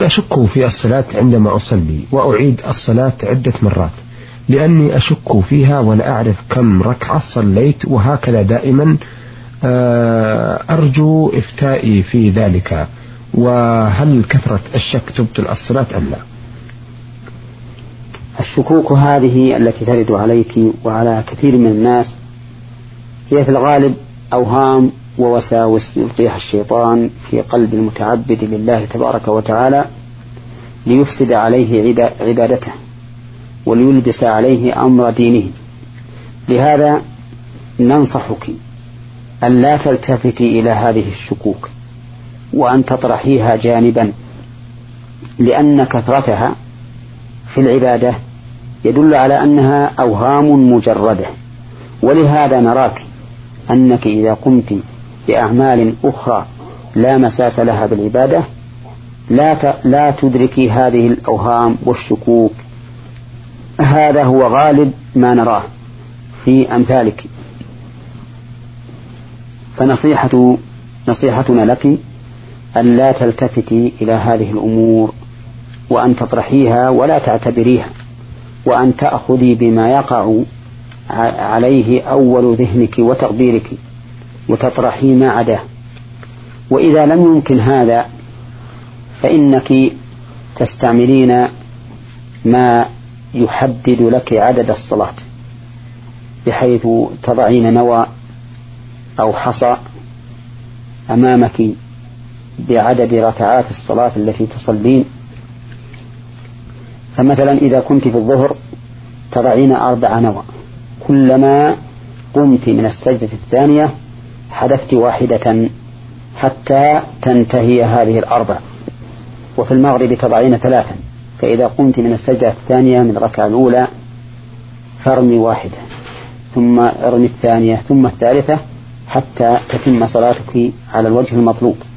أشك في الصلاة عندما أصلي وأعيد الصلاة عدة مرات، لأني أشك فيها ولا أعرف كم ركعة صليت، وهكذا دائما. أرجو إفتائي في ذلك، وهل كثرة الشك تبطل الصلاة أم لا؟ الشكوك هذه التي ترد عليك وعلى كثير من الناس هي في الغالب أوهام ووساوس يلقيها الشيطان في قلب المتعبد لله تبارك وتعالى ليفسد عليه عبادته وليلبس عليه أمر دينه. لهذا ننصحك أن لا تلتفتي إلى هذه الشكوك وأن تطرحيها جانبا، لأن كثرتها في العبادة يدل على أنها أوهام مجردة. ولهذا نراك أنك إذا قمت بأعمال أخرى لا مساس لها بالعبادة لا تدركي هذه الأوهام والشكوك. هذا هو غالب ما نراه في أمثالك. فنصيحتنا لك أن لا تلتفتي إلى هذه الأمور، وأن تطرحيها ولا تعتبريها، وأن تأخذي بما يقع عليه أول ذهنك وتقديرك وتطرحي ما عداه. وإذا لم يمكن هذا فإنك تستعملين ما يحدد لك عدد الصلاة، بحيث تضعين نوى أو حصى أمامك بعدد ركعات الصلاة التي تصلين. فمثلا إذا كنت في الظهر تضعين 4 نوى، كلما قمت من السجدة الثانية حذفت واحدة حتى تنتهي هذه 4. وفي المغرب تضعين 3، فإذا قمت من السجدة الثانية من الركعة الأولى فارمي واحدة، ثم ارمي الثانية، ثم الثالثة، حتى تتم صلاتك على الوجه المطلوب.